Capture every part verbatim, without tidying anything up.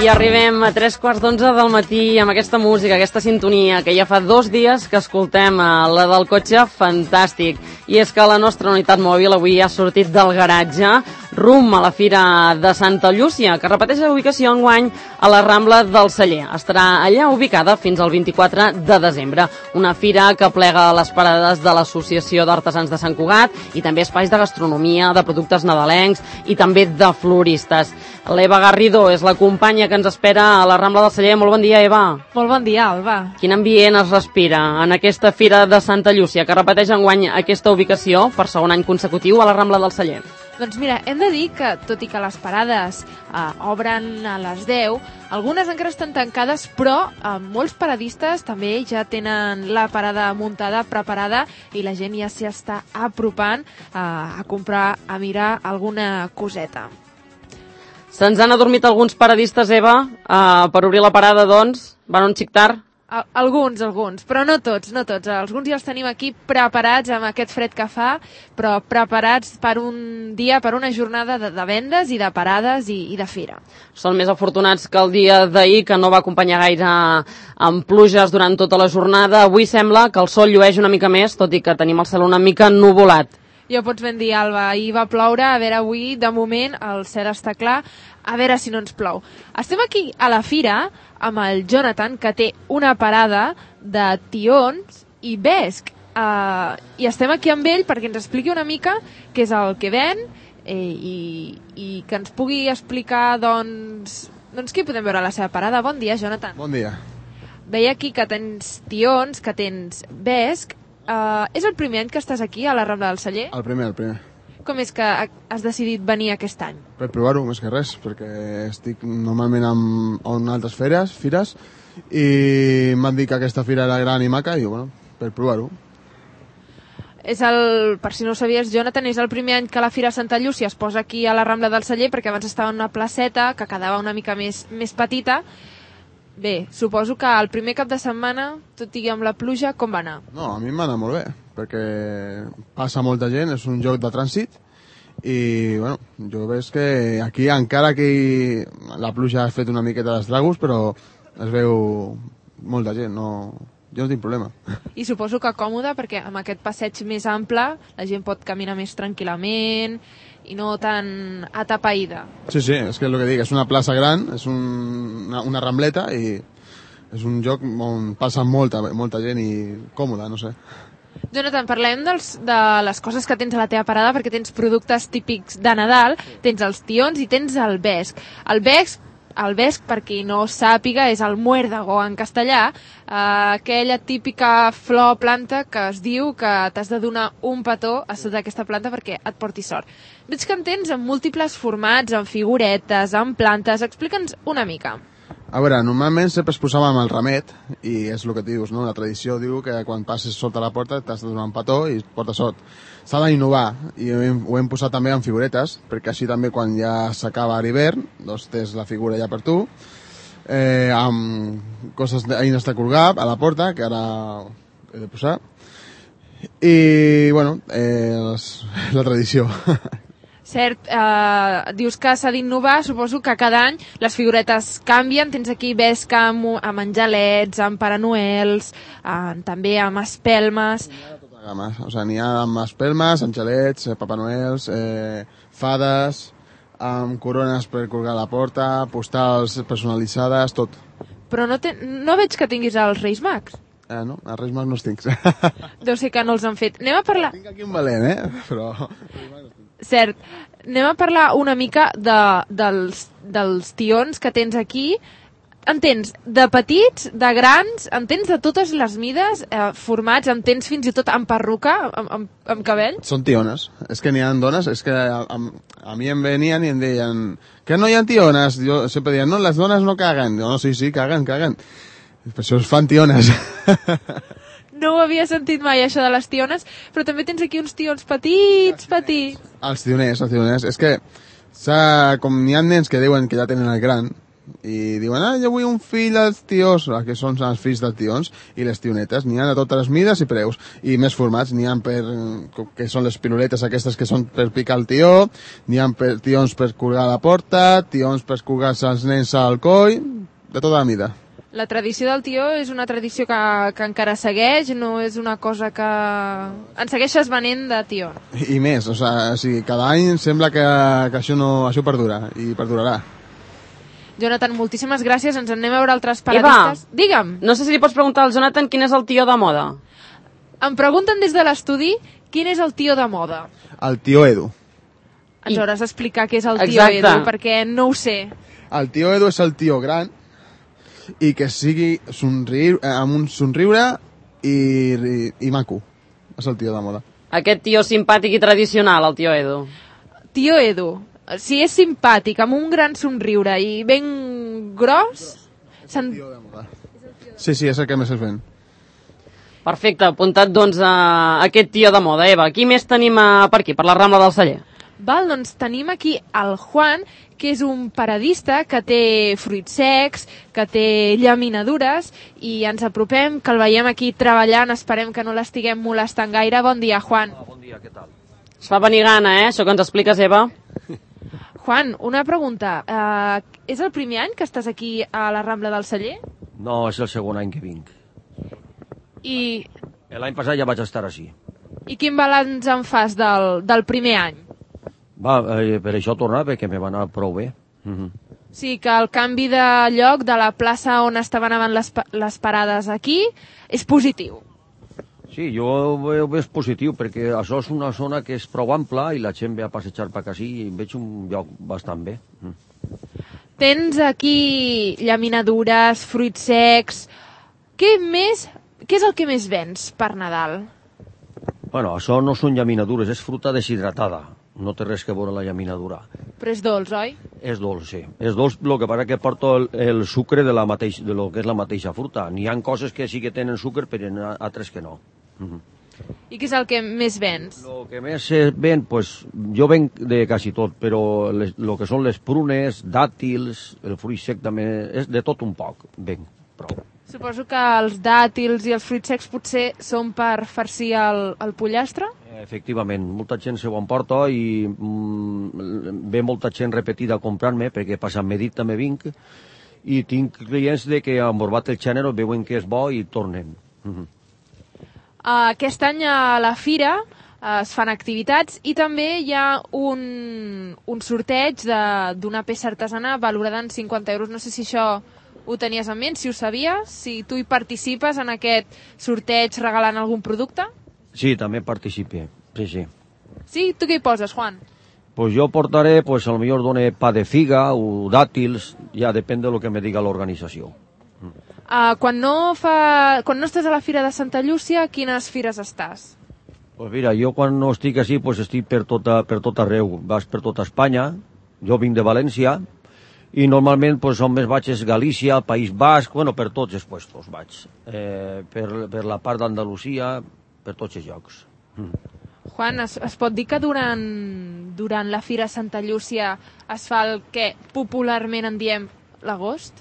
arribem a tres quarts d'onze del matí amb aquesta música, aquesta sintonia, que ja fa dos dies que escoltem, la del cotxe fantàstic. I és que la nostra unitat mòbil avui ha sortit del garatge rum a la Fira de Santa Llúcia, que repeteix la ubicació enguany a la Rambla del Celler. Estarà allà ubicada fins al vint-i-quatre de desembre. Una fira que plega les parades de l'Associació d'Artesans de Sant Cugat i també espais de gastronomia, de productes nadalencs i també de floristes. L'Eva Garrido és la companya que ens espera a la Rambla del Celler. Molt bon dia, Eva. Molt bon dia, Alba. Quin ambient es respira en aquesta Fira de Santa Llúcia, que repeteix enguany aquesta ubicació per segon any consecutiu a la Rambla del Celler? Doncs mira, hem de dir que, tot i que les parades eh, obren a les deu, algunes encara estan tancades, però eh, molts paradistes també ja tenen la parada muntada, preparada, i la gent ja s'hi està apropant eh, a comprar, a mirar alguna coseta. Se'ns han adormit alguns paradistes, Eva, uh, per obrir la parada, doncs. Van un xic tard? Al alguns, alguns, però no tots, no tots. Alguns ja els tenim aquí preparats amb aquest fred que fa, però preparats per un dia, per una jornada de, de vendes i de parades i, i de fira. Són més afortunats que el dia d'ahir, que no va acompanyar gaire amb pluges durant tota la jornada. Avui sembla que el sol llueix una mica més, tot i que tenim el cel una mica ennuvolat. Ja ho pots ben dir, Alba. Ahir va ploure, a veure, avui, de moment, el cel està clar, a veure si no ens plou. Estem aquí a la fira amb el Jonathan, que té una parada de tions i vesc. Uh, I estem aquí amb ell perquè ens expliqui una mica què és el que ven eh, i, i que ens pugui explicar, doncs, doncs què podem veure a la seva parada. Bon dia, Jonathan. Bon dia. Veia aquí que tens tions, que tens vesc. Uh, és el primer any que estàs aquí a la Rambla del Celler? El primer, el primer. Com és que has decidit venir aquest any? Per provar-ho, més que res, perquè estic normalment amb, en altres fires, fires i m'han dit que aquesta fira era gran i maca i, bueno, per provar-ho. És el, per si no ho sabies, Jonathan, és el primer any que la Fira Santa Llúcia es posa aquí a la Rambla del Celler, perquè abans estava en una placeta que quedava una mica més, més petita. Bé, suposo que el primer cap de setmana, tot i amb la pluja, com va anar? No, a mi m'ha anat molt bé, perquè passa molta gent, és un lloc de trànsit, i, bueno, jo veig que aquí, encara que la pluja ha fet una miqueta d'estragos, però es veu molta gent, no... jo no tinc problema. I suposo que còmode, perquè amb aquest passeig més ample la gent pot caminar més tranquil·lament i no tan atapeïda. Sí, sí, és que és el que dic, és una plaça gran, és un, una, una rambleta i és un lloc on passa molta, molta gent i còmode, no sé. Jonathan, parlem dels, de les coses que tens a la teva parada, perquè tens productes típics de Nadal, tens els tions i tens el vesc. El vesc, el vesc, per qui no sàpiga, és el muérdago en castellà, eh, aquella típica flor planta que es diu que t'has de donar un petó a sota d'aquesta planta perquè et porti sort. Veig que en tens en múltiples formats, en figuretes, en plantes. Explica'ns una mica. A veure, normalment sempre es posava amb el ramet, i és el que dius, no? La tradició diu que quan passes sota la porta t'has de donar un petó i et porta sort. S'ha d'innovar, i ho hem, ho hem posat també en figuretes, perquè així també quan ja s'acaba l'hivern, doncs tens la figura ja per tu, eh, amb coses d'eines de colgar a la porta, que ara he de posar, i, bueno, eh, la tradició. Cert, eh, dius que s'ha d'innovar, suposo que cada any les figuretes canvien, tens aquí vesc amb, amb angelets, amb Pare Noels, eh, també amb espelmes. N'hi ha de tota gamma, o sigui, n'hi ha amb espelmes, angelets, eh, Papa Noels, eh, fades, amb corones per colgar a la porta, postals personalitzades, tot. Però no, te, no veig que tinguis els Reis Mags. Eh, no, els Reis Mags no els tinc. Deu ser que no els han fet. Anem a parlar... Tinc aquí un Belén, eh? Però... Cert. Anem a parlar una mica de, dels, dels tions que tens aquí. En tens de petits, de grans, en tens de totes les mides, eh, formats, en tens fins i tot amb perruca, amb, amb, amb cabell. Són tiones. És que n'hi ha dones, és que a, a, a mi em venien i em deien que no hi ha tiones. Jo sempre deien, no, les dones no caguen. Jo, no, sí, sí, caguen, caguen. Per això es fan tiones. No ho havia sentit mai, això de les tiones, però també tens aquí uns tions petits, petits. Els tioners, els tioners. És que, com n'hi ha nens que diuen que ja tenen el gran, i diuen, ah, jo vull un fill dels tios, que són els fills dels tions, i les tionetes, n'hi ha de totes les mides i preus, i més formats, n'hi ha per, que són les piruletes aquestes que són per picar el tió, n'hi ha per tions per colgar a la porta, tions per colgar-se els nens al coll, de tota la mida. La tradició del tió és una tradició que, que encara segueix, no és una cosa que... En segueixes venent de tió. I més, o sigui, o sigui cada any sembla que, que això, no, això perdura, i perdurarà. Jonathan, moltíssimes gràcies, ens anem a veure altres paradistes. Eva, digue'm. No sé si li pots preguntar al Jonathan quin és el tió de moda. Em pregunten des de l'estudi quin és el tió de moda. El tió Edu. Ens I... hauràs d'explicar què és el tió Exacte. Edu, perquè no ho sé. El tió Edu és el tió gran, i que sigui somriure, amb un somriure i, i, i maco. És el tio de moda. Aquest tio simpàtic i tradicional, el tio Edu. Tio Edu, si és simpàtic, amb un gran somriure i ben gros... Se'n... Tio de moda. Sí, sí, és el que més es ven. Perfecte, apuntat doncs a aquest tio de moda. Eva, qui més tenim a, per aquí, per la Rambla del Celler? Val, doncs tenim aquí el Juan, que és un paradista que té fruits secs, que té llaminadures, i ens apropem, que el veiem aquí treballant, esperem que no l'estiguem molestant gaire. Bon dia, Juan. Ah, bon dia, què tal? Es fa venir gana, eh, això que ens expliques, Eva. Juan, una pregunta. Uh, és el primer any que estàs aquí a la Rambla del Celler? No, és el segon any que vinc. I, L'any passat ja vaig estar així. i quin balanç en fas del, del primer any? Va, eh, per això tornar, perquè me va anar prou bé. Uh -huh. Sí, que el canvi de lloc de la plaça on estaven abans les, les parades aquí és positiu. Sí, jo ho veu més positiu, perquè això és una zona que és prou ampla i la gent ve a passejar per aquí i veig un lloc bastant bé. Mm. Tens aquí llaminadures, fruits secs... Què més... Què és el que més vens per Nadal? Bueno, això no són llaminadures, és fruta deshidratada. No té res que veure la llaminadura. Però és dolç, oi? És dolç, sí. És dolç, el que passa que porta el, el sucre de, la mateix, de lo que és la mateixa fruta. N'hi ha coses que sí que tenen sucre, però n'hi ha altres que no. Uh -huh. I què és el que més vens? El que més se ven, pues, jo venc de quasi tot, però el que són les prunes, dàtils, el fruit sec també, és de tot un poc, venc, prou. Suposo que els dàtils i els fruits secs potser són per farcir el, el pollastre? Efectivament, molta gent se ho emporta i mm, ve molta gent repetida a comprar-me, perquè per Sant Medit també vinc, i tinc clients de que han borbat el gènere, veuen que és bo i tornen. Uh -huh. Uh, aquest any a la fira uh, es fan activitats i també hi ha un, un sorteig d'una peça artesana valorada en cinquanta euros. No sé si això ho tenies en ment, si ho sabies, si tu hi participes en aquest sorteig regalant algun producte? Sí, també participe, sí, sí. Sí? Tu què hi poses, Juan? Pues jo portaré, pues a lo millor done pa de figa o dàtils, ja depèn de lo que me diga l'organització. Uh, quan, no fa... quan no estàs a la Fira de Santa Llúcia, quines fires estàs? Pues mira, jo quan no estic així, pues estic per tota, per tot arreu. Vas per tota Espanya, jo vinc de València, i normalment pues, on més vaig és Galícia, País Basc, bueno, per tots els puestos vaig. Eh, per, per la part d'Andalusia, per tots els llocs. Mm. Juan, es, es pot dir que durant, durant la Fira Santa Llúcia es fa el que popularment en diem l'agost?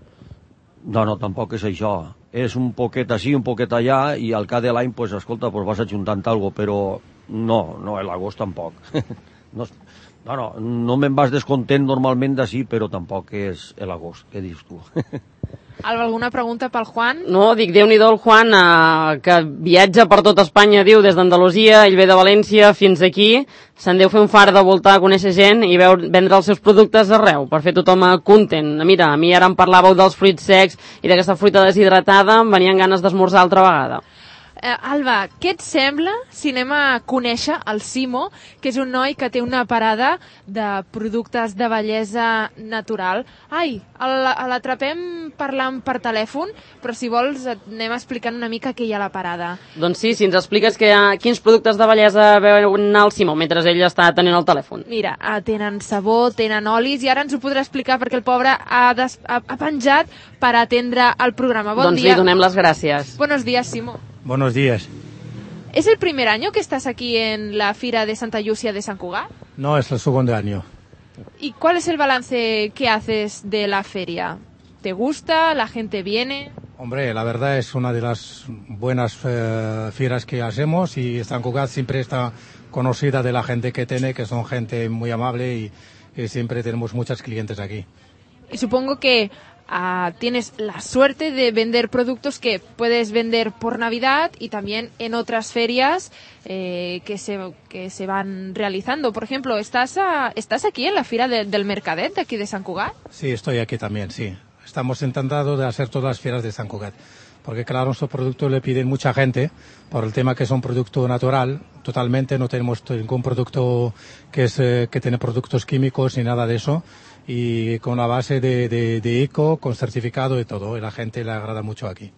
No, no, tampoc és això. És un poquet així, un poquet allà, i al cap de l'any, pues, escolta, pues vas ajuntant alguna cosa, però no, no, l'agost tampoc. no, no, no, no me'n vas descontent normalment d'ací, però tampoc és l'agost, què dius tu? Alba, alguna pregunta pel Juan? No, dic, Déu-n'hi-do el Juan, eh, que viatja per tota Espanya, diu, des d'Andalusia, ell ve de València fins aquí, se'n deu fer un far de voltar a conèixer gent i veure, vendre els seus productes arreu, per fer tothom content. Mira, a mi ara em parlàveu dels fruits secs i d'aquesta fruita deshidratada, em venien ganes d'esmorzar altra vegada. Eh, Alba, què et sembla si anem a conèixer el Simo, que és un noi que té una parada de productes de bellesa natural? Ai, l'atrapem parlant per telèfon, però si vols et anem explicant una mica què hi ha a la parada. Doncs sí, si ens expliques que, quins productes de bellesa veuen al Simo mentre ell està tenint el telèfon. Mira, eh, tenen sabó, tenen olis, i ara ens ho podrà explicar perquè el pobre ha, des, ha, ha penjat per atendre el programa. Bon doncs dia. li donem les gràcies. Buenos días, Simo. Buenos días. ¿Es el primer año que estás aquí en la Fira de Santa Llúcia de Sant Cugat? No, es el segundo año. ¿Y cuál es el balance que haces de la feria? ¿Te gusta? ¿La gente viene? Hombre, la verdad es una de las buenas eh, fieras que hacemos y Sant Cugat siempre está conocida de la gente que tiene, que son gente muy amable y, y siempre tenemos muchos clientes aquí. Y supongo que uh, tienes la suerte de vender productos que puedes vender por Navidad y también en otras ferias eh, que, se, que se van realizando. Por ejemplo, ¿estás, a, estás aquí en la Fira de, del Mercadet de aquí de Sant Cugat? Sí, estoy aquí también, sí. Estamos encantados de hacer todas las fieras de Sant Cugat, porque claro, nuestro producto le piden mucha gente, por el tema que es un producto natural, totalmente, no tenemos ningún producto que, es, eh, que tiene productos químicos ni nada de eso, y con la base de, de, de eco, con certificado y todo, y la gente le agrada mucho aquí.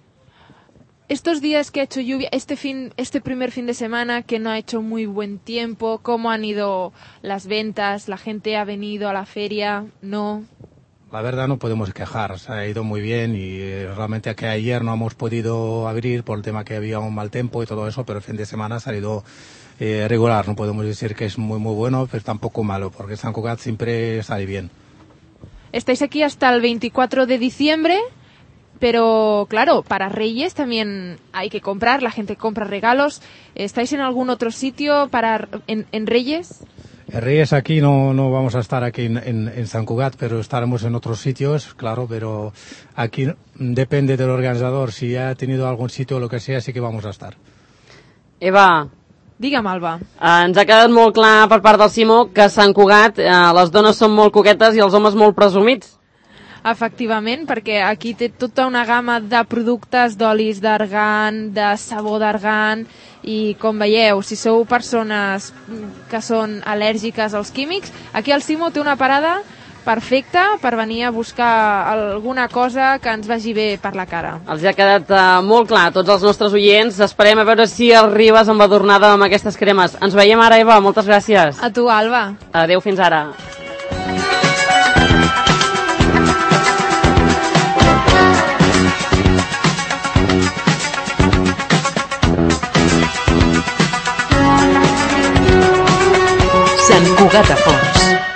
Estos días que ha hecho lluvia, este fin, este primer fin de semana que no ha hecho muy buen tiempo, ¿cómo han ido las ventas? ¿La gente ha venido a la feria? ¿No? La verdad no podemos quejar, se ha ido muy bien y eh, realmente que ayer no hemos podido abrir por el tema que había un mal tiempo y todo eso, pero el fin de semana ha salido eh, regular, no podemos decir que es muy muy bueno, pero tampoco malo, porque Sant Cugat siempre sale bien. Estáis aquí hasta el veinticuatro de diciembre, pero claro, para Reyes también hay que comprar, la gente compra regalos. ¿Estáis en algún otro sitio para en, en Reyes? En Reyes aquí no, no vamos a estar aquí en, en, en Sant Cugat, pero estaremos en otros sitios, claro, pero aquí depende del organizador. Si ha tenido algún sitio o lo que sea, sí que vamos a estar. Eva, digue'm, Alba. Eh, ens ha quedat molt clar per part del Simó que a Sant Cugat eh, les dones són molt coquetes i els homes molt presumits. Efectivament, perquè aquí té tota una gamma de productes d'olis d'argan, de sabó d'argan, i com veieu, si sou persones que són al·lèrgiques als químics, aquí el Simo té una parada perfecta per venir a buscar alguna cosa que ens vagi bé per la cara. Els ha quedat uh, molt clar a tots els nostres oients. Esperem a veure si arribes amb adornada amb aquestes cremes. Ens veiem ara, Eva. Moltes gràcies. A tu, Alba. Adéu, fins ara. Sant Cugat a Fons.